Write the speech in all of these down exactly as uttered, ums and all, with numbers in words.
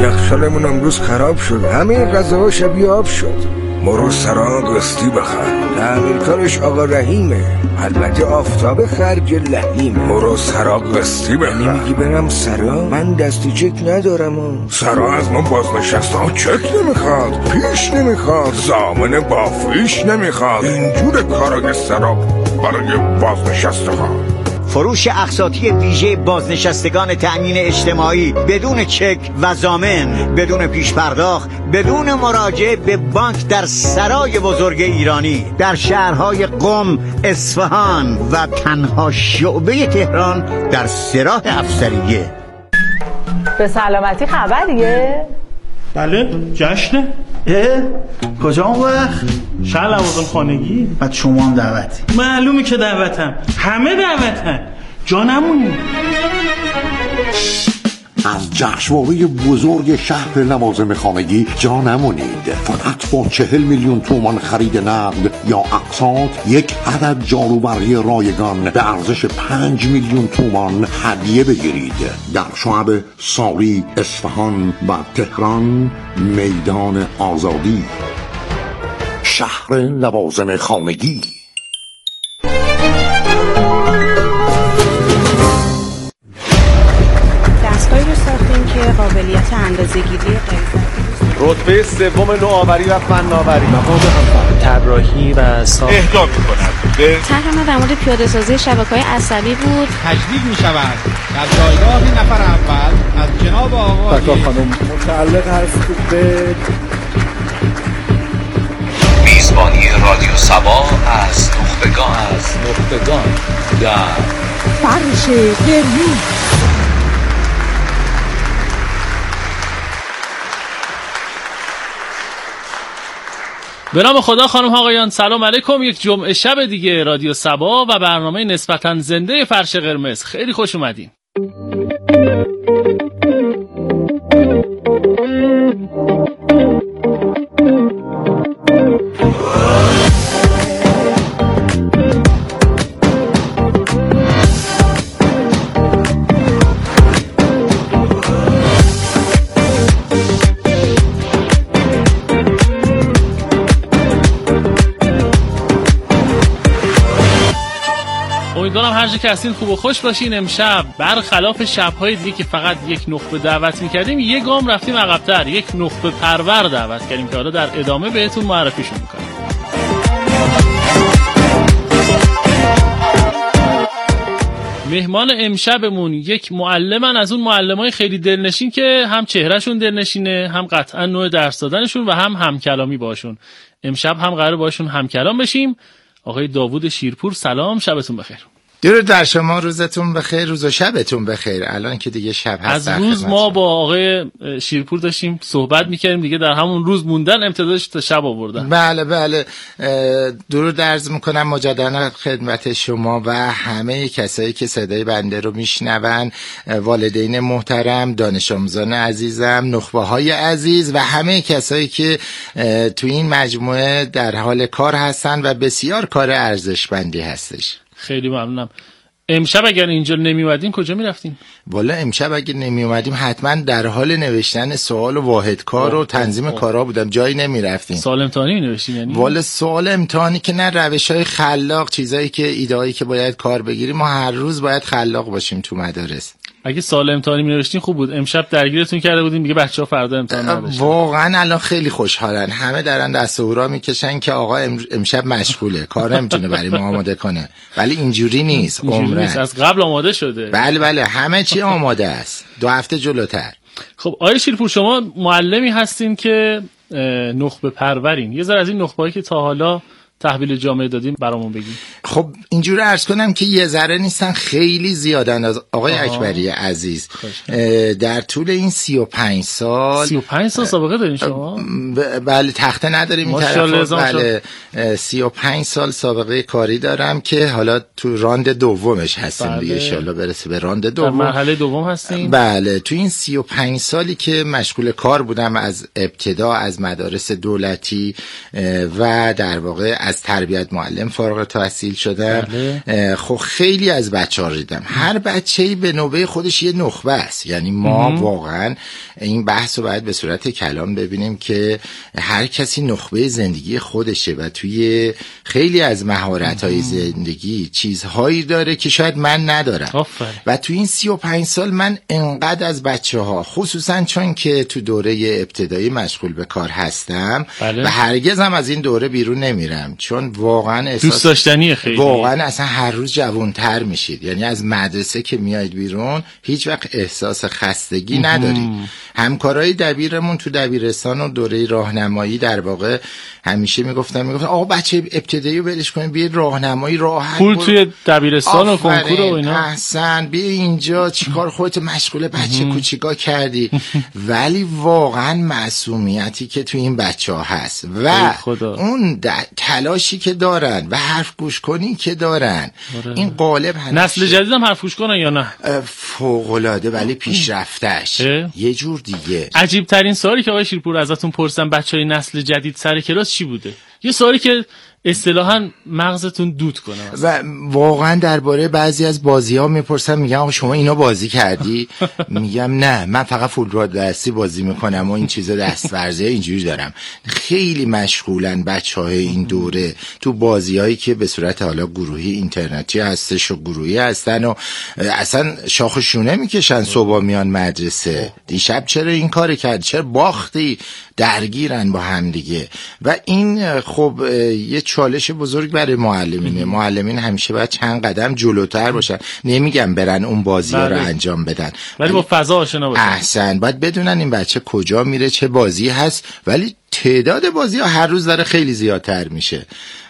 یخچالمون امروز خراب شد، همه غذاها شبیه آب شد. مرو سرا قسطی بخر، تعمیرکارش آقا رحیمه، البته آفتاب خرج لحیمه. مرو سرا قسطی بخر. نمیگی برم سرا؟ من دستی چک ندارم ها. سرا از ما بازنشسته ها چک نمیخواد، پیش نمیخواد، ضامن بافیش نمیخواد. اینجور کارای سرا برای بازنشسته ها. فروش اقساطی ویژه بازنشستگان تأمین اجتماعی بدون چک و ضامن، بدون پیش پرداخت، بدون مراجعه به بانک در سرای بزرگ ایرانی در شهرهای قم، اصفهان و تنها شعبه تهران در سراح افسریه. به سلامتی خبریه؟ بله جشنه. اه؟ کجا اون وقت؟ شهر لوازم خانگی. بعد شما هم دعوتی؟ معلومه که دعوتم، همه دعوتن، جا نمونی. از جشنواره بزرگ شهر لوازم خانگی جا نمونید. فقط با چهل میلیون تومان خرید نقد یا اقساط یک عدد جاروبرقی رایگان به ارزش پنج میلیون تومان هدیه بگیرید. در شعب ساری، اصفهان و تهران، میدان آزادی. شهر لوازم خانگی. قابلیت اندازه‌گیری غلظت، رتبه سوم نوآوری و فناوری، مقام همکاری، طراحی و ساخت اهدا می‌کند. به طرح ما در مورد پیاده‌سازی شبکه‌های عصبی بود. تجدید می‌شود در جایگاه نفر اول از جناب آقای فکر خانم متعلق هست به میزبانی رادیو سبا از نخبگان از نخبگان در فرش گرمی. به نام خدا. خانم آقایان سلام علیکم. یک جمعه شب دیگه رادیو سبا و برنامه نسبتاً زنده فرش قرمز. خیلی خوش اومدین. امیدوارم هر جا که هستین خوب و خوش باشین. امشب برخلاف شب‌های دیگه که فقط یک نخبه دعوت می‌کردیم، یک گام رفتیم عقب‌تر، یک نخبه پرور دعوت کردیم که حالا در ادامه بهتون معرفیشون می‌کنم. مهمان امشبمون یک معلمن، از اون معلمای خیلی دلنشین که هم چهرهشون دلنشینه، هم قطعا نوع درس دادنشون و هم همکلامی باشون. امشب هم قراره باشون همکلام بشیم. آقای داوود شیرپور، سلام، شبتون بخیر. درود در شما، روزتون بخیر، روز و شبتون بخیر. الان که دیگه شب هست. از روز ما با آقای شیرپور داشتیم صحبت میکردیم دیگه، در همون روز موندن، امتدادش تا شب آوردن. بله بله. درود عرض میکنم مجددا خدمت شما و همه کسایی که صدای بنده رو میشنون، والدین محترم، دانش آموزان عزیزم، نخبه های عزیز و همه کسایی که تو این مجموعه در حال کار هستن و بسیار کار ارزشمندی هستش. خیلی ممنونم. امشب اگر اینجا نمی اومدین کجا می رفتین؟ والا امشب اگر نمی اومدیم حتما در حال نوشتن سوال و واحد کار و تنظیم کارا بودم، جایی نمی رفتیم. سوال امتحانی می نوشتین یعنی؟ والا سوال امتحانی که نه، روش‌های خلاق، چیزایی که ایده‌ای که باید کار بگیریم، ما هر روز باید خلاق باشیم تو مدارس. اگه سال امتحانی می نوشتین خوب بود. امشب درگیرتون کرده بودیم دیگه، بچه‌ها فردا امتحان نداشتن. واقعا الان خیلی خوشحالن، همه دارن دست و هورا میکشن که آقا امشب مشغوله، کار نمیتونه برای ما آماده کنه. ولی اینجوری نیست، عمرن نیست. از قبل آماده شده. بله بله، همه چی آماده است، دو هفته جلوتر. خب آقای شیرپور، شما معلمی هستین که نخبه پرورین. یه ذره از این نخبه‌ای که تا حالا تحویل جامعه دادیم برامون بگین. خب اینجوری عرض کنم که یه ذره نیستن، خیلی زیادن. از آقای آها. اکبری عزیز در طول این سی و پنج سال سی و پنج سال سابقه دارین شما؟ بله، تخته نداریم این طرف. بله، سی و پنج سال سابقه کاری دارم که حالا تو راند دومش هستیم. بله. دیگه ان شاءالله برسه به راند دوم. در مرحله دوم هستیم. بله، تو این سی و پنج سالی که مشغول کار بودم، از ابتدا از مدارس دولتی و در واقع از تربیت معلم فارغ التحصیل شدم. بله. خب خیلی از بچه‌ها دیدم، هر بچه‌ای به نوبه خودش یه نخبه است. یعنی ما مم. واقعا این بحث رو باید به صورت کلام ببینیم که هر کسی نخبه زندگی خودشه و توی خیلی از مهارت‌های زندگی چیزهایی داره که شاید من ندارم. آفره. و توی این سی و پنج سال من انقدر از بچه‌ها، خصوصا چون که تو دوره ابتدایی مشغول به کار هستم بله. و هرگز هم از این دوره بیرون نمیرم، چون واقعا احساس دوست داشتنیه. خیلی واقعا اصلا هر روز جوان‌تر میشید. یعنی از مدرسه که میایید بیرون هیچ وقت احساس خستگی ندارید. همکارای دبیرمون تو دبیرستان و دوره راهنمایی در واقع همیشه میگفتن میگفتن آقا بچه ابتدایی رو ولش کنید، بیاید راهنمایی راحت پول توی دبیرستان و کنکور و اینا. احسن، بیا اینجا چیکار خودت مشغول بچه کوچیکا کردی. ولی واقعا معصومیتی که توی این بچه‌ها هست و اون تلاشی که دارن و حرف گوش کنی که دارن آره. این قالب هنوز نسل جدید هم حرف گوش کنن یا نه؟ فوق‌العاده، ولی پیشرفتش یه جور دیگه. عجیب ترین سوالی که آقای شیرپور ازتون پرسیدم بچهای نسل جدید سر کلاس چی بوده؟ یه سوالی که اصطلاحاً مغزتون دود کنه و واقعا درباره بعضی از بازی‌ها میپرسم، میگم آقا شما اینا بازی کردی؟ میگم نه، من فقط فوتبال دستی بازی میکنم و این چیزا دست ورزی اینجوری دارم. خیلی مشغولن بچهای این دوره تو بازی‌هایی که به صورت حالا گروهی اینترنتی هستش و گروهی هستن و اصلا شاخ و شونه میکشن صبح میان مدرسه. دیشب چرا این کارو کرد، چرا باختی، درگیرن با هم دیگه. و این خب یه چالش بزرگ برای معلمینه. معلمین همیشه باید چند قدم جلوتر باشن. نمیگم برن اون بازی ها رو انجام بدن، ولی با فضا آشنا باشن. احسن، باید بدونن این بچه کجا میره، چه بازی هست. ولی تعداد بازی ها هر روز داره خیلی زیادتر میشه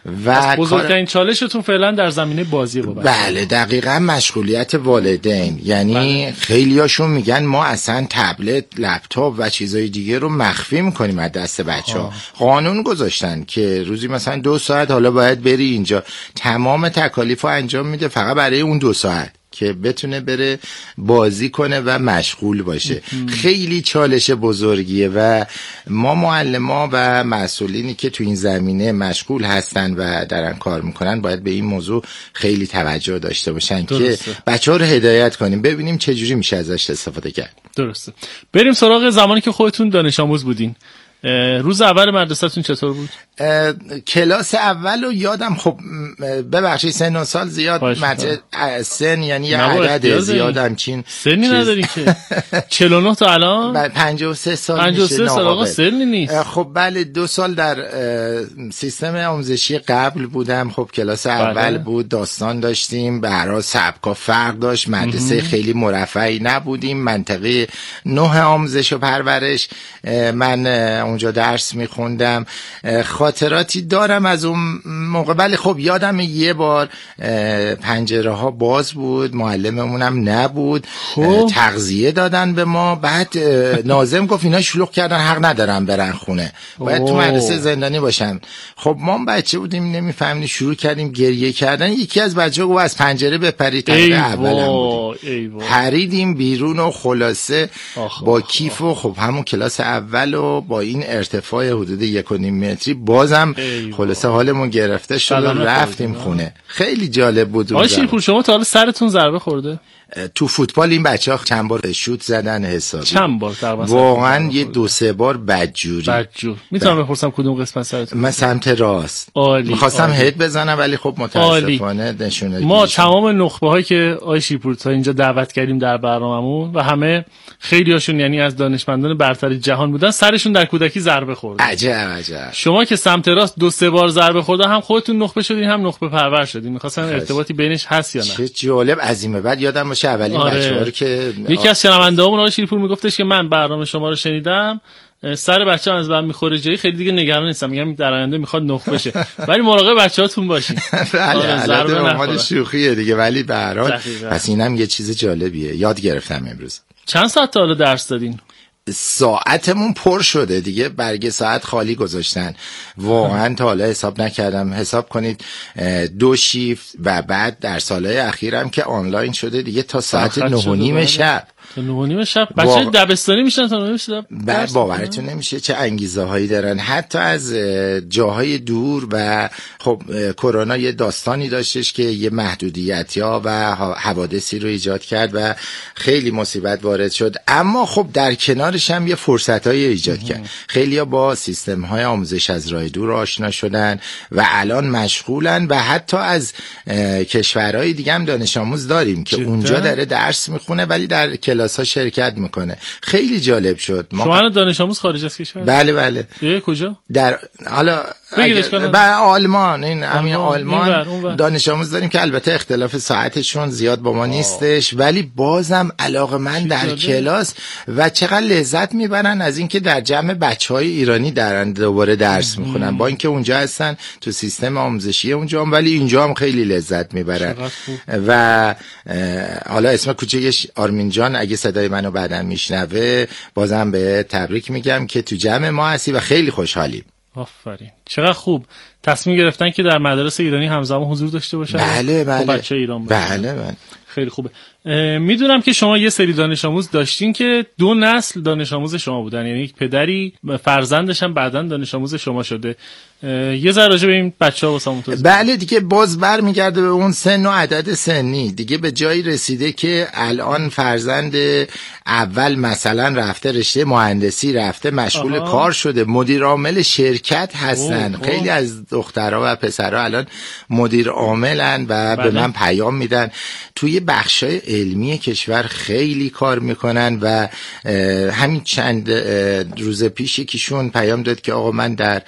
و بزرگترین چالشتون فعلا در زمینه بازی بود. بله دقیقاً، مشغولیت والدین. یعنی بله. خیلیاشون میگن ما اصلا تبلت، لپتاپ و چیزای دیگه رو مخفی میکنیم از دست بچه‌ها. قانون گذاشتن که روزی مثلا دو ساعت حالا باید بری اینجا، تمام تکالیفو انجام میده فقط برای اون دو ساعت که بتونه بره بازی کنه و مشغول باشه. خیلی چالش بزرگیه و ما معلما و مسئولینی که تو این زمینه مشغول هستن و دارن کار میکنن باید به این موضوع خیلی توجه داشته باشن درسته. که بچه‌ها رو هدایت کنیم، ببینیم چه جوری میشه ازش استفاده کرد. درسته. بریم سراغ زمانی که خودتون دانش آموز بودین. روز اول مدرسه‌تون چطور بود؟ کلاس اول رو یادم، خب ببخشید سن و سال زیاد مدرسه سن یعنی یه عدد زیادم چین سنی نداری که چهل و نه تا الان پنجاه و سه سال پنجاه و سه سال آقا سنی نیست. خب بله دو سال در سیستم آموزشی قبل بودم. خب کلاس اول بله. بود، داستان داشتیم، به هر حال سبکا فرق داشت، مدرسه امه. خیلی مرفعی نبودیم، منطقه نه آموزش و پرورش من اونجا درس میخوندم. خاطراتی دارم از اون موقع. ولی خب یادم یه بار پنجره ها باز بود، معلممونم نبود، خوب. تغذیه دادن به ما، بعد ناظم گفت اینا شلوغ کردن حق ندارن برن خونه، باید تو مدرسه زندانی باشن. خب ما بچه بودیم نمیفهمیم، شروع کردیم گریه کردن. یکی از بچه‌ها گفت از پنجره بپرید، طبقه اولم بودیم، پریدیم بیرون و خلاصه آخ با آخ کیف و خب همون کلاس اول و با این ارتفاع حدود یک و نیم متری بازم خلاصه حالمون گرفته شد و رفتیم خونه. خیلی جالب بود. آقای شیرپور شما تا حالا سرتون ضربه خورده؟ تو فوتبال این بچه‌ها چند بار شوت زدن حسابی. چند بار تقریبا؟ واقعا یه دو سه بار بدجوری. بدجور. میتونم بپرسم کدوم قسمت سرتون؟ من سمت راست. عالی. می‌خواستم هد بزنم ولی خب متاسفانه نشونه. ما تمام نخبه‌هایی که آقای شیرپور تا اینجا دعوت کردیم در برنامه‌مون و همه خیلیاشون یعنی از دانشمندان برتر جهان بودن، سرشون در کودکی ضربه خورد. عجب عجب. شما که سمت راست دو سه بار ضربه خوردن، هم خودتون نخبه شدین هم نخبه پرور شدین. می‌خواستم ارتباطی بینش هست یا نه؟ چه جالب. عظیمه. بعد یادم باشه اولین آره. بچه‌ها رو که یکی از شنونده‌هامون آقای شیرپور میگفتش که من برنامه شما رو شنیدم، سر بچه‌ها از بهم میخوره جایی، خیلی دیگه نگران نیستم، میگم در آینده میخواد نخ بشه، ولی مراقب بچه‌هاتون باشین. بله ضربه اومد شوخیه دیگه، ولی به هر حال پس اینم یه چیز جالبیه، یاد گرفتم امروز. چند ساعت تا حالا درس دادین؟ ساعتمون پر شده دیگه، برگ ساعت خالی گذاشتن. واقعا تا حالا حساب نکردم. حساب کنید دو شیفت و بعد در سالهای اخیرم که آنلاین شده دیگه تا ساعت نه و نیم شب. تا نه و نیم شب بچه واقع... دبستانی میشن تا نه و نیم شب. بعد باورتون نمیشه چه انگیزه هایی دارن، حتی از جاهای دور. و خب کرونا یه داستانی داشتش که یه محدودیت ها و حوادثی رو ایجاد کرد و خیلی مصیبت وارد شد، اما خب در کنارش هم یه فرصت های ایجاد کرد. خیلی ها با سیستم های آموزش از راه دور آشنا شدن و الان مشغولن و حتی از کشورهای دیگه هم دانش آموز داریم که جدا؟ اونجا داره درس میخونه ولی در کلاس ها شرکت میکنه. خیلی جالب شد. ما شما دانش آموز خارج از کشور؟ بله بله. کجا؟ در حالا بله آلمان، این همین آلمان دانش آموز داریم که البته اختلاف ساعتشون زیاد با ما نیستش ولی بازم علاقه من در کلاس و چقدر لذت میبرن از اینکه در جمع بچهای ایرانی دارن دوباره درس میخونن، با اینکه اونجا هستن تو سیستم آموزشی اونجا هم ولی اینجا هم خیلی لذت میبرن. و حالا اسم کوچکش آرمین جان اگه صدای منو بعداً میشنوه بازم به تبریک میگم که تو جمع ما هستی و خیلی خوشحالیم. آفرین، چقدر خوب تصمیم گرفتن که در مدارس ایرانی همزمان حضور داشته باشن. بله بله. بچه ایران باشن. بله بله. خیلی خوبه. میدونم که شما یه سری دانش آموز داشتین که دو نسل دانش آموز شما بودن، یعنی یک پدری فرزندش هم بعداً دانش آموز شما شده. یه ذره راجع به این بچه‌ها واسمون توضیح. بله دیگه باز برمیگرده به اون سن و عدد سنی. دیگه به جایی رسیده که الان فرزند اول مثلا رفته رشته مهندسی رفته مشغول آها. کار شده، مدیر عامل شرکت هستن. اوه. خیلی از دخترها و پسرها الان مدیر عاملن و بله. به من پیام میدن توی بخشای علمی کشور خیلی کار میکنن و همین چند روز پیش یکیشون پیام داد که آقا من در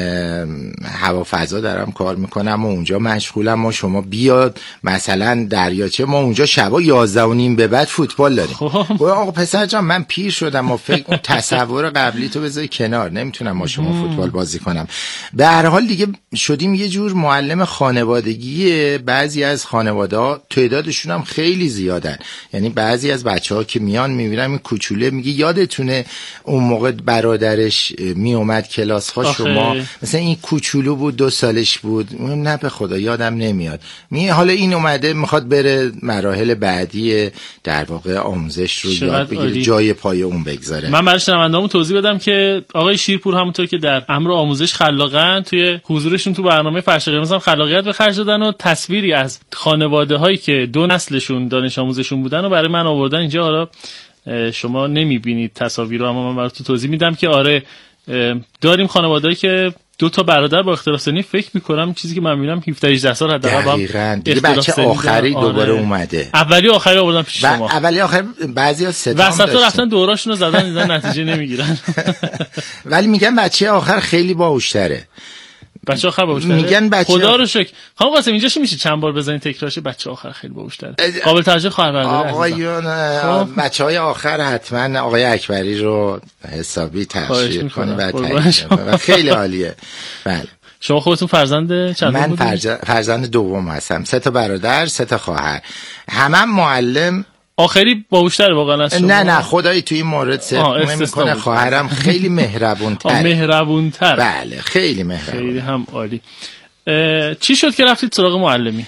هوافضا دارم کار میکنم و اونجا مشغولم و شما بیاد مثلا دریاچه، ما اونجا شبا یازده و نیم به بعد فوتبال داریم. آقا پسر جان من پیر شدم و فکر اون تصور قبلی تو بذاری کنار، نمیتونم با شما فوتبال بازی کنم. به هر حال دیگه شدیم یه جور معلم خانوادگی. بعضی از خانواده‌ها تعدادشون هم خیلی زیادن، یعنی بعضی از بچه‌ها که میان میبینم این کوچوله میگه یادتونه اون موقع برادرش میومد کلاس ها شما مثلا این کوچولو بود دو سالش بود، نه به خدا یادم نمیاد. می حالا این اومده میخواد بره مراحل بعدی در واقع آموزش رو یاد بگیره، جای پای اون بگذاره. من برای شنوندهامون توضیح بدم که آقای شیرپور همونطور که در امر آموزش خلاقن توی حضورشون تو برنامه فرش قرمز هم خلاقیت به خرج دادن و تصویری از خانواده‌هایی که دو نسلشون دانش آموزشون بودن و برای من آوردن اینجا. حالا شما نمیبینید تصاویر رو اما من براتون توضیح میدم که آره داریم خانواده‌ای که دو تا برادر با اختلاف سنی، فکر می‌کنم چیزی که من می‌بینم هفده هجده سال حداقل با هم دیگه بچه آخری دوباره اومده. اولی آخری آوردن پیش شما. اولی آخری بعضیا ستام داشتن. وسطا رفتن دوراشونو زدن دیدن نتیجه نمیگیرن. ولی میگن بچه آخر خیلی باهوش‌تره. بچه آخر باهوش‌تره. میگن بچه خدا رو شکر. خانم قاسم اینجاش میشه چند بار بزنید تکرارش بچه آخر خیلی باهوش‌تره. قابل توجه خواهر برادر. آقایون بچهای آخر حتما آقای اکبری رو حسابی تشویق کنید و خیلی عالیه. بله. شما خودتون فرزند چند من فرز... فرزند دوم هستم، سه تا برادر سه تا خواهر، همم معلم. آخری باهوش‌تره واقعا از شما؟ نه نه خدایی توی این مورد صدق میکنه. خواهرم خیلی مهربون‌تر. مهربون‌تر. بله خیلی مهربون. خیلی هم عالی. چی شد که رفتید سراغ معلمی؟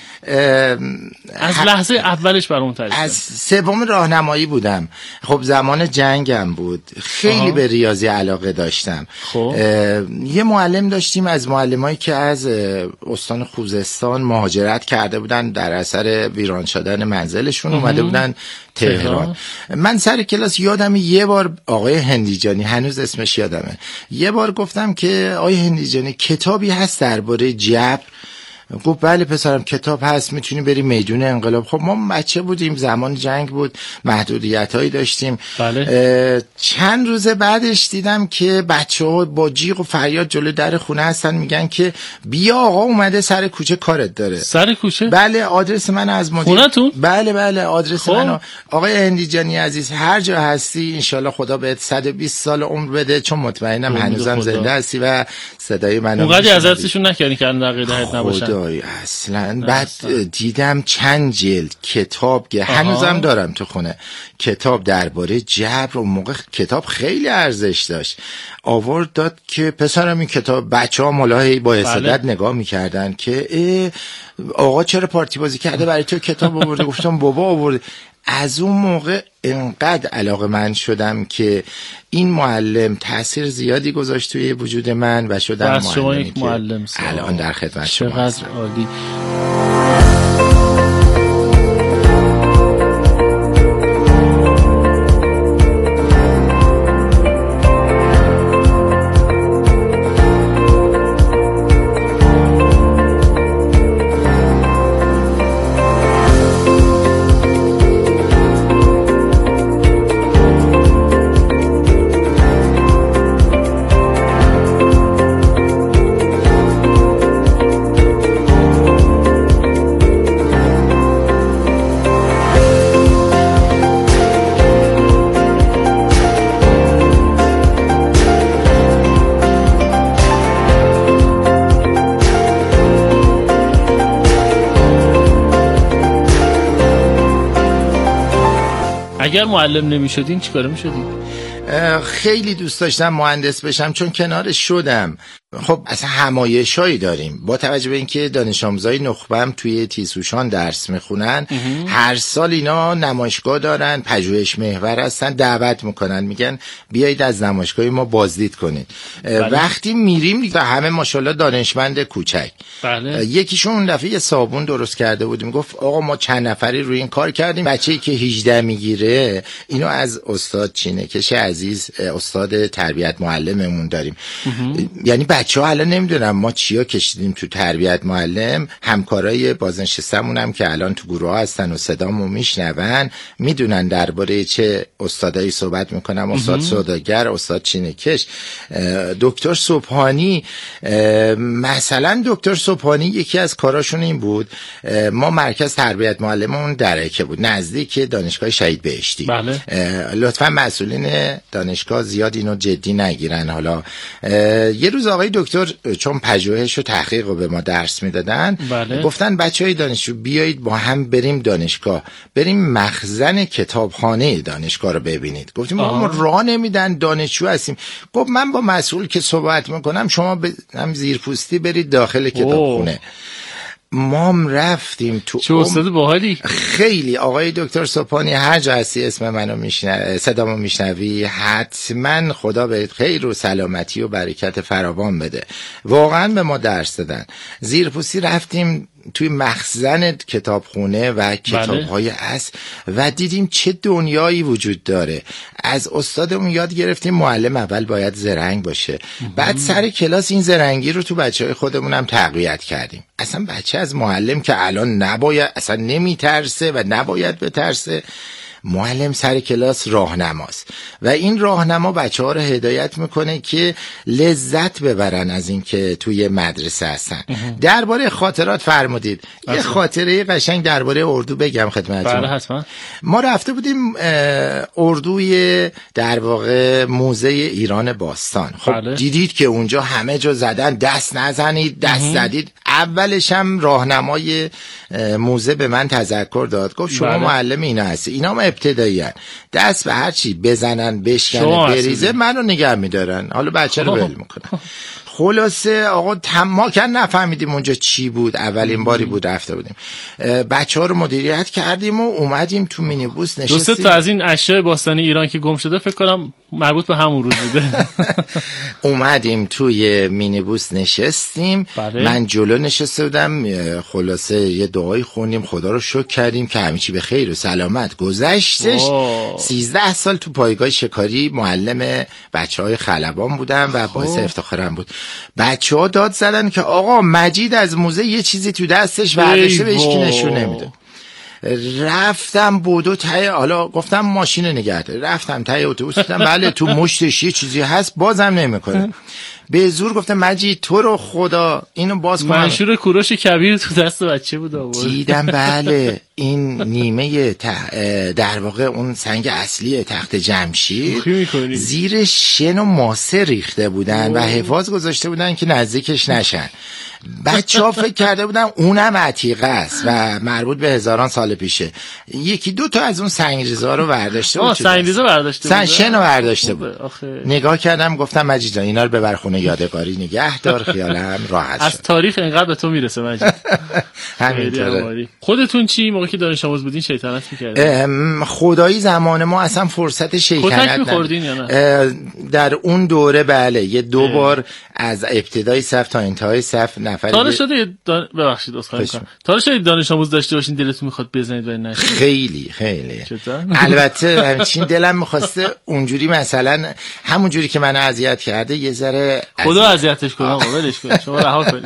از لحظه اولش برام تعریف از سوم راهنمایی بودم. خب زمان جنگم بود، خیلی آه. به ریاضی علاقه داشتم. خب یه معلم داشتیم از معلمایی که از استان خوزستان مهاجرت کرده بودن در اثر ویران شدن منزلشون اومده بودن تهران. من سر کلاس یادم یه بار آقای هندیجانی، هنوز اسمش یادمه، یه بار گفتم که آقای هندیجانی کتابی هست درباره جبر؟ گفت بله پسرم کتاب هست، میتونی بری میدون انقلاب. خب ما بچه بودیم، زمان جنگ بود، محدودیت هایی داشتیم. بله. چند روز بعدش دیدم که بچه ها با جیغ و فریاد جلو در خونه هستن، میگن که بیا آقا اومده سر کوچه کارت داره. سر کوچه؟ بله آدرس من از مدیر. خونتون؟ بله بله آدرس خب. من. آقای هندیجانی عزیز هر جا هستی انشالله خدا بهت صد و بیست سال عمر بده، چون مطمئنم هنوزم زنده هستی و صدای منو اونقدی ازتشون نکردین که در قیدت نباشن. اصلا بعد دیدم چند جلد کتاب که هنوزم دارم تو خونه، کتاب درباره جبر. و موقع کتاب خیلی ارزش داشت. آورد داد که پسرم این کتاب. بچه ها ملاحظه با حسادت بله. نگاه میکردن که آقا چرا پارتی بازی کرده برای تو کتاب آورده؟ گفتم بابا آورده. از اون موقع انقدر علاقه‌مند شدم که این معلم تأثیر زیادی گذاشت توی وجود من و شدم معلمی شما یک معلم الان در خدمت شما. چقدر عالی. اگر معلم نمی شدین چی کاره می شدین؟ خیلی دوست داشتم مهندس بشم چون کنارش شدم. خب اصلا همایشایی داریم با توجه به اینکه دانش آموزای نخبم توی تیسوشان درس میخونن، هر سال اینا نمایشگاه دارن، پژوهش محور هستن، دعوت میکنن، میگن بیایید از نمایشگاه ما بازدید کنید. بله. وقتی میریم دیگه همه ماشاءالله دانشمند کوچک. بله. یکیشون اون دفعه یه صابون درست کرده بود، میگفت آقا ما چند نفری روی این کار کردیم، بچه‌ای که هجده میگیره اینو از استاد چینه‌کش عزیز استاد تربیت معلممون داریم. یعنی بچه‌ها الان نمیدونم ما چیا کشیدیم تو تربیت معلم. همکارای بازنشستمون هم که الان تو گروه هستن و صدامو میشنون میدونن درباره چه استادایی صحبت میکنم. استاد سوداگر، استاد چینه‌کش، دکتر صبحانی. مثلا دکتر صبحانی یکی از کاراشون این بود، ما مرکز تربیت معلممون درکه بود نزدیک دانشگاه شهید بهشتی. بله. لطفا مسئولین دانشگاه زیاد اینو جدی نگیرن. حالا یه روز آقای دکتر چون پژوهش و تحقیق رو به ما درس میدادن، بله. گفتن بچهای دانشجو بیایید با هم بریم دانشگاه، بریم مخزن کتابخانه دانشگاه رو ببینید. گفتیم ما راه نمیدن، دانشجو هستیم. گفت من با مسئول که صحبت میکنم شما ب... هم زیرپوستی برید داخل کتابخونه. ما رفتیم تو. چه استاد باحالی. خیلی. آقای دکتر صبحانی هر جا هستی اسم منو میشنوی، صدامو میشنوی، حتما خدا بهت خیر و سلامتی و برکت فراوان بده. واقعا به ما درس دادن. زیرپوستی رفتیم توی مخزن کتابخونه و کتاب‌های اصل و دیدیم چه دنیایی وجود داره. از استادمون یاد گرفتیم معلم اول باید زرنگ باشه. بعد سر کلاس این زرنگی رو تو بچه‌های خودمون هم تقویت کردیم. اصلا بچه از معلم که الان نباید، اصلا نمیترسه و نباید بترسه. معلم سر کلاس راهنماست و این راهنما بچه‌ها رو هدایت میکنه که لذت ببرن از این که توی مدرسه هستن. درباره خاطرات فرمودید. یه خاطره قشنگ درباره اردو بگم خدمتتون. بله حتما. ما رفته بودیم اردوی در واقع موزه ایران باستان. خب بله. دیدید که اونجا همه جا زدن دست نزنید، دست زدید. اولش هم راهنمای موزه به من تذکر داد، گفت شما بله. معلم اینا هستی، اینا ما ابتدایی هن. دست به هر چی بزنن بشکنه بریزه منو نگه میدارن، حالا بچه رو ول میکنن. خلاصه آقا ما کن نفهمیدیم اونجا چی بود، اولین باری بود رفته بودیم. بچه ها رو مدیریت کردیم و اومدیم تو مینیبوس نشستیم. دوست تا از این اشیاء باستانی ایران که گم شده فکر کنم مربوط به همون روز بوده. اومدیم توی مینیبوس نشستیم. بله. من جلو نشسته بودم. خلاصه یه دعایی خوندیم، خدا رو شکر کردیم که همه چی به خیر و سلامت گذشتش. سیزده سال تو پایگاه شکاری معلم بچهای خلبان بودم و باعث افتخارم بود. بچه ها داد زدن که آقا مجید از موزه یه چیزی تو دستش برداشته بهش کی نشون نمیده. رفتم بودو تای، حالا گفتم ماشین نگه دار، رفتم تای اتوبوس دیدم بله تو مشتش یه چیزی هست، بازم نمیکنه. به زور گفتم مجید تو رو خدا اینو باز کن. منشور کوروش کبیر تو دست بچه بود آورد. دیدم بله این نیمه تح... در واقع اون سنگ اصلی تخت جمشید زیر شن و ماسه ریخته بودن اوه. و حفاظ گذاشته بودن که نزدیکش نشن. بچه ها فکر کرده بودن اونم عتیقه است و مربوط به هزاران سال پیشه. یکی دو تا از اون سنگریزا رو برداشته بود. سنگریزا برداشته بود. شن رو برداشته بود. نگاه کردم گفتم مجید جان اینا رو ببر خونه یادگاری نگه دار، خیالم راحت از شد. تاریخ اینقدر به تو میرسه مجید. همینطوره. خودتون چی موقعی که دانش آموز بودین شیطنت می‌کردین؟ خدایی زمان ما اصلا فرصت شیطنت کتک می‌خوردین یا نه؟ در اون دوره بله، یه دو اه. بار از ابتدای صف تا انتهای صف نفر. تا شده دان... ببخشید عذرخواهی می‌کنم. تا شده دانش آموز داشته باشین دلتون می‌خواد بزنید ولی نشه؟ خیلی خیلی. البته همچین دلم می‌خواسته اونجوری مثلا همون جوری که منو اذیت کرده یه ذره خدا اذیتش کنه آقا، ولش کن، شما رها کنید.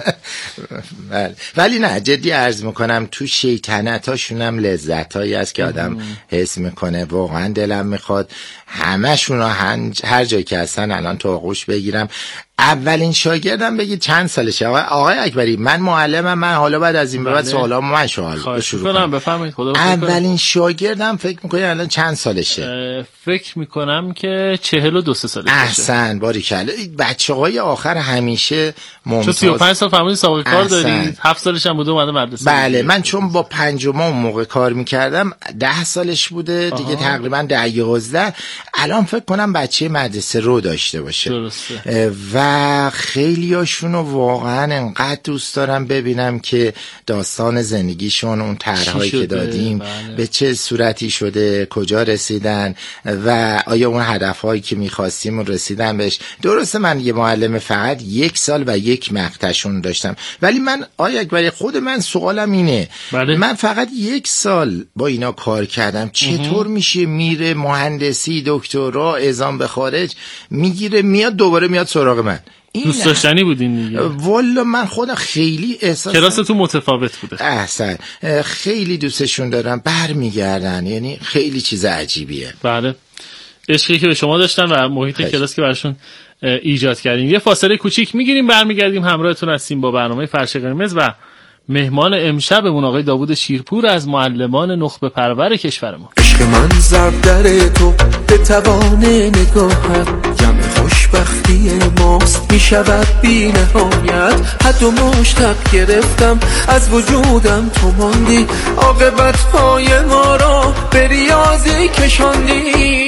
بله. ولی نه جدی عرض میکنم تو شیطنتاشونم لذتایی است که آدم حس میکنه. واقعا دلم میخواد همشون رو هر جایی که هستن الان تو آغوش بگیرم. اولین شاگردم بگید چند سالشه؟ آقای, آقای اکبری من معلمم، من حالا بعد از این به بعد سوالا من شروع شروع کنم. بفرمایید. خدا اولین شاگردم فکر میکنی الان چند سالشه؟ فکر میکنم که چهل و دو سه سالشه. احسن باریکلا. بچه‌های آخر همیشه ممتاز. چون سی و پنج سال فرمودید سابقه کار دارید، هفت سالش هم بوده اومده مدرسه. بله من چون با پنجم اون موقع کار میکردم ده سالش بوده دیگه. آها. تقریبا ده یازده. الان فکر کنم بچه مدرسه رو داشته باشه. درسته. و خیلیاشونو واقعا انقدر دوست دارم ببینم که داستان زندگیشون، اون طرحهایی که دادیم بله. به چه صورتی شده، کجا رسیدن و آیا اون هدفهایی که میخواستیم رسیدن بهش. درسته من یه معلم فقط یک سال و یک مقطعشون داشتم، ولی من آیا اکبری خود من سوالم اینه بله. من فقط یک سال با اینا کار کردم، چطور میشه میره مهندسی دکترا اعزام به خارج میگیره میاد دوباره میاد سراغ من؟ دوست داشتنی بودین دیگه. والا من خودم خیلی احساس کلاستون متفاوت بوده. احسن. خیلی دوستشون دارم، برمیگردن، یعنی خیلی چیز عجیبیه. بله عشقی که به شما داشتن و محیط خیلی. کلاس که براشون ایجاد کردین. یه فاصله کوچیک میگیریم برمیگردیم همراهتون هستیم با برنامه فرش قرمز و مهمان امشبمون آقای داوود شیرپور از معلمان نخبه پرور کشورمون. عشق من ضرب در تو به توان نگاهت، جمع خوشبختی ماست می شود بی نهایت. حد و مشتق گرفتم از وجودم تو ماندی، عاقبت های ما را به ریاضی کشاندی.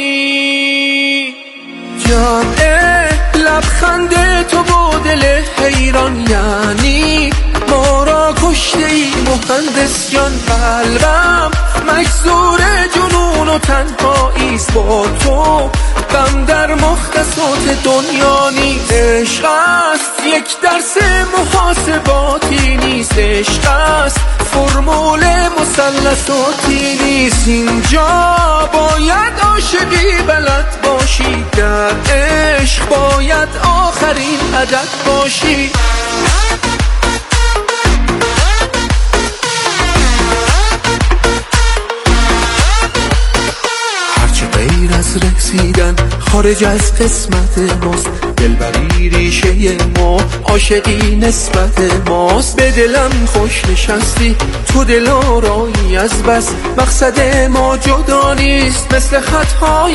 جمع لبخند تو با دل حیران، یعنی ما را کشته ای مهندس جان. قلبم مجزور جنون و تنهاییست با تو، غم در مختصات دنیا نیست. عشق است یک درس محاسباتی نیست، عشق است فرمول مثلثاتی نیست. اینجا باید عاشقی بلد باشی، در عشق باید آخرین عدد باشی. غیر از رسیدن خارج از قسمت ماست، دلبری ریشه ما، عاشقی نسبت ماست. به دلم خوش نشستی تو دل آرایی، از بس مقصد ما جدا نیست، مثل خطهای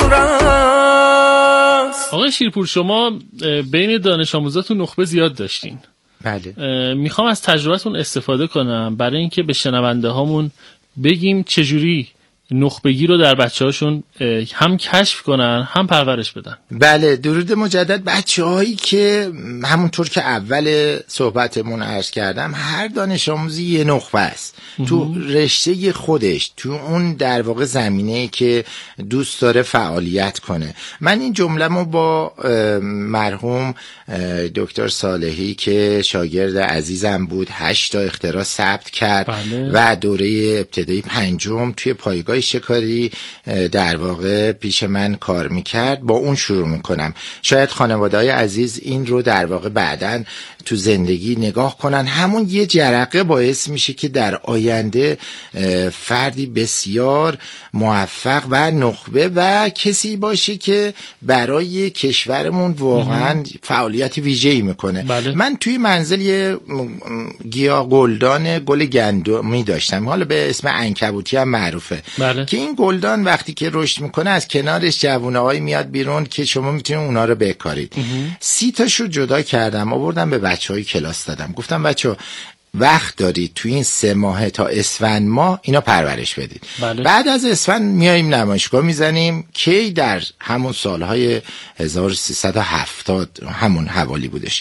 همراه. آقای شیرپور شما بین دانش آموزاتون نخبه زیاد داشتین. بله. میخوام از تجربتون استفاده کنم برای اینکه به شنونده هامون بگیم چجوری نخبگی رو در بچه هاشون هم کشف کنن هم پرورش بدن. بله درود مجدد. بچه هایی که همونطور که اول صحبتمون عرض کردم هر دانش آموزی یه نخبه است تو رشته خودش، تو اون در واقع زمینه‌ای که دوست داره فعالیت کنه. من این جمله‌مو با مرحوم دکتر صالحی که شاگرد عزیزم بود، هشت تا اختراع ثبت کرد بله. و دوره ابتدایی پنجم توی پایگاه شکاری در واقع پیش من کار میکرد، با اون شروع میکنم. شاید خانواده‌های عزیز این رو در واقع بعدن تو زندگی نگاه کنن، همون یه جرقه باعث میشه که در آینده فردی بسیار موفق و نخبه و کسی باشه که برای کشورمون واقعا فعالیت ویژه‌ای میکنه. بله. من توی منزل یه گیاه گلدان گل گندمی داشتم، حالا به اسم عنکبوتی هم معروفه. بله. که این گلدان وقتی که رشد میکنه از کنارش جوونه‌هایی میاد بیرون که شما میتونید اونا رو بکارید. سی تاشو جدا کردم، آوردم به بچهای کلاس دادم، گفتم بچه‌ها وقت دارید تو این سه ماه تا اسفند ماه اینا پرورش بدید. بله. بعد از اسفند میایم نمایشگاه میزنیم که در همون سالهای هزار و سیصد و هفتاد همون حوالی بودش.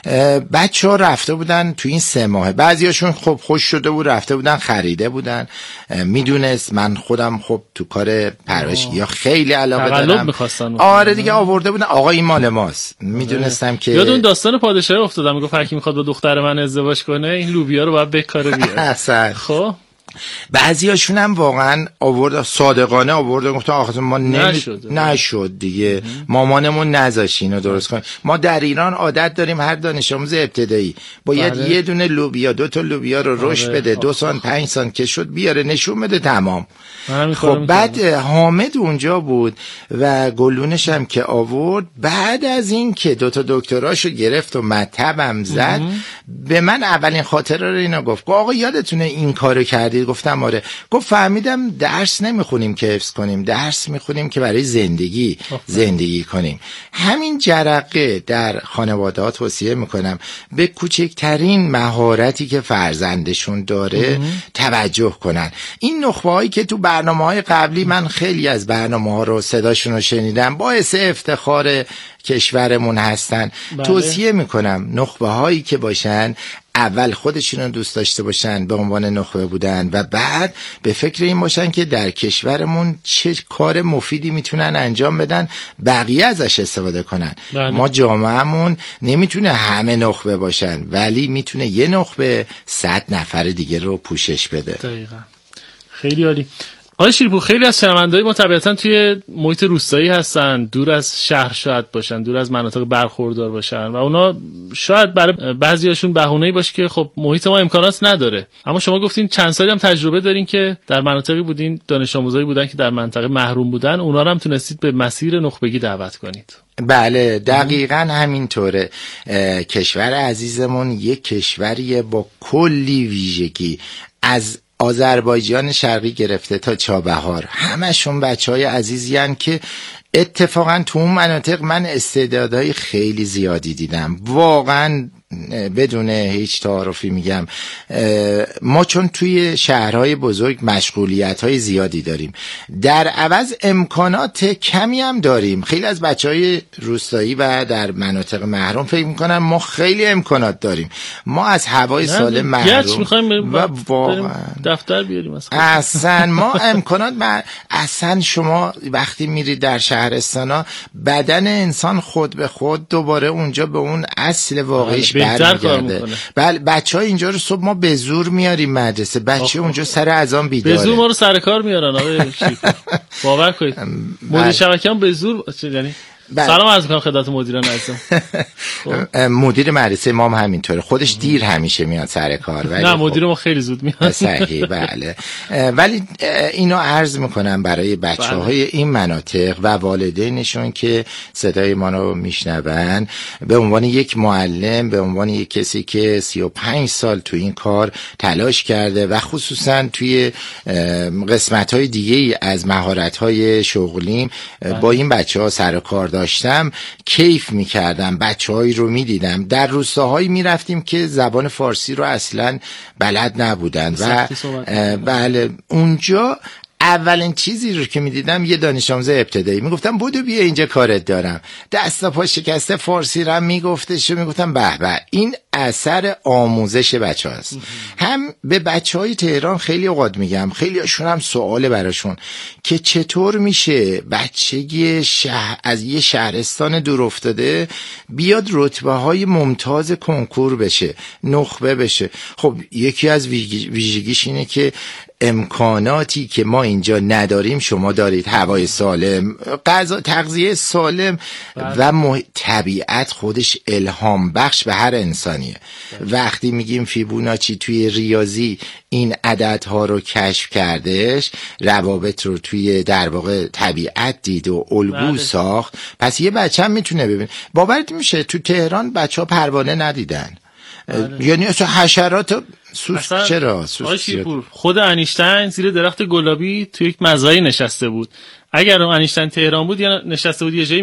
بچه ها رفته بودن تو این سه ماه، بعضی هاشون خب خوش شده بود رفته بودن خریده بودن، میدونست من خودم خب تو کار پرورش یا خیلی علاقه دارم. آره دیگه آورده بودن آقا این مال ماست. میدونستم که یاد اون داستان پادشاهی افتادم، میگفت هر کی میخواد با دختر من ازدواج کنه این لوبیا رو باید بکاره بیاره. خب بعضیاشون هم واقعا آورد صادقانه آورد گفت آخه ما نمی... نشد نشد دیگه مامانمون نذاشت اینو درست کنیم. ما در ایران عادت داریم هر دانش آموز ابتدایی باید بله. یه دونه لوبیا دو تا لوبیا رو رشد بده دو سان پنج سان که شد بیاره نشون بده تمام. خب بعد حامد اونجا بود و گلونش هم که آورد، بعد از این که دو تا دکتراشو گرفت و مطبم زد به من اولین خاطره رو اینا گفت آقا یادتونه این کارو کردید؟ گفتم آره. گفت فهمیدم درس نمیخونیم که حفظ کنیم، درس میخونیم که برای زندگی زندگی کنیم. همین جرقه در خانواده ها توصیه میکنم به کوچکترین مهارتی که فرزندشون داره توجه کنن. این نخبه هایی که تو برنامه های قبلی من خیلی از برنامه ها رو صداشون رو شنیدم باعث افتخار کشورمون هستن. بله. توصیه میکنم نخبه هایی که باشن اول خودشون رو دوست داشته باشن به عنوان نخبه بودن و بعد به فکر این باشن که در کشورمون چه کار مفیدی میتونن انجام بدن بقیه ازش استفاده کنن. بله. ما جامعهمون نمیتونه همه نخبه باشن ولی میتونه یه نخبه صد نفر دیگه رو پوشش بده. دقیقاً. خیلی عالی. آقای شیرپور، خیلی از شنونده‌های ما طبیعتاً توی محیط روستایی هستن، دور از شهر شاید باشن، دور از مناطق برخوردار باشن و اونا شاید برای بعضیاشون بهونه‌ای باشه که خب محیط ما امکانات نداره. اما شما گفتین چند سالی هم تجربه دارین که در مناطقی بودین، دانش آموزایی بودن که در منطقه محروم بودن، اونا رو هم تونستید به مسیر نخبگی دعوت کنید. بله دقیقاً همینطوره. کشور عزیزمون یک کشوریه با کلی ویژگی، از آذربایجان شرقی گرفته تا چابهار همشون بچهای عزیزی هن که اتفاقا تو اون مناطق من استعدادهای خیلی زیادی دیدم. واقعا بدون هیچ تعارفی میگم ما چون توی شهرهای بزرگ مشغولیت‌های زیادی داریم در عوض امکانات کمی هم داریم. خیلی از بچهای روستایی و در مناطق محروم فکر میکنن ما خیلی امکانات داریم. ما از هوای سالم محروم و واقعا دفتر بیاریم اصلا ما امکانات ما اصلا شما وقتی میری در شهرستانا بدن انسان خود به خود دوباره اونجا به اون اصل واقعیش برمیگرده. بله بچه های اینجا رو صبح ما به زور میاریم مدرسه، بچه اونجا سر اذان بیداره، به زور ما رو سر کار میارن. آقای باور کنید مدیر شبکه هم به زور یعنی بله. سلام عرض می‌کنم خدمت مدیران عزیزم. مدیر مدرسه ما هم همینطوره، خودش دیر همیشه میاد سر کار ولی نه مدیر ما خیلی زود میاد. صحیح بله. ولی اینو عرض میکنم برای بچه‌های بله. این مناطق و والدینشون که صدای ما رو میشنون، به عنوان یک معلم، به عنوان یک کسی که سی و پنج سال تو این کار تلاش کرده و خصوصا توی قسمت‌های دیگه از مهارت‌های شغلیم بله. با این بچه‌ها سر کار داشتم، کیف میکردم، بچه‌هایی رو میدیدم. در روستاهایی میرفتیم که زبان فارسی رو اصلا بلد نبودن و بله اونجا اولین چیزی رو که میدیدم یه دانش آموز ابتدایی میگفتم بودو بیا اینجا کارت دارم، دست و پا شکسته فارسی رو میگفتش و میگفتم به به این اثر آموزش بچه هست. هم به بچه های تهران خیلی اوقات میگم، خیلی هاشون هم سواله براشون که چطور میشه بچگی شهر از یه شهرستان دور افتاده بیاد رتبه های ممتاز کنکور بشه، نخبه بشه. خب یکی از ویژگیش اینه که امکاناتی که ما اینجا نداریم شما دارید، هوای سالم، غذا، تغذیه سالم و مح... طبیعت خودش الهام بخش به هر انسانیه. وقتی میگیم فیبوناچی توی ریاضی این عددها رو کشف کردش، روابط رو توی در واقع طبیعت دید و الگو ساخت، پس یه بچه هم میتونه ببین. باورت میشه تو تهران بچه ها پروانه ندیدن، یعنی اصلا حشرات سوس چرا سوس خود انیشتین زیر درخت گلابی توی یک مزرعه نشسته بود. اگر اون انیشتین تهران بود یا نشسته بود یه جایی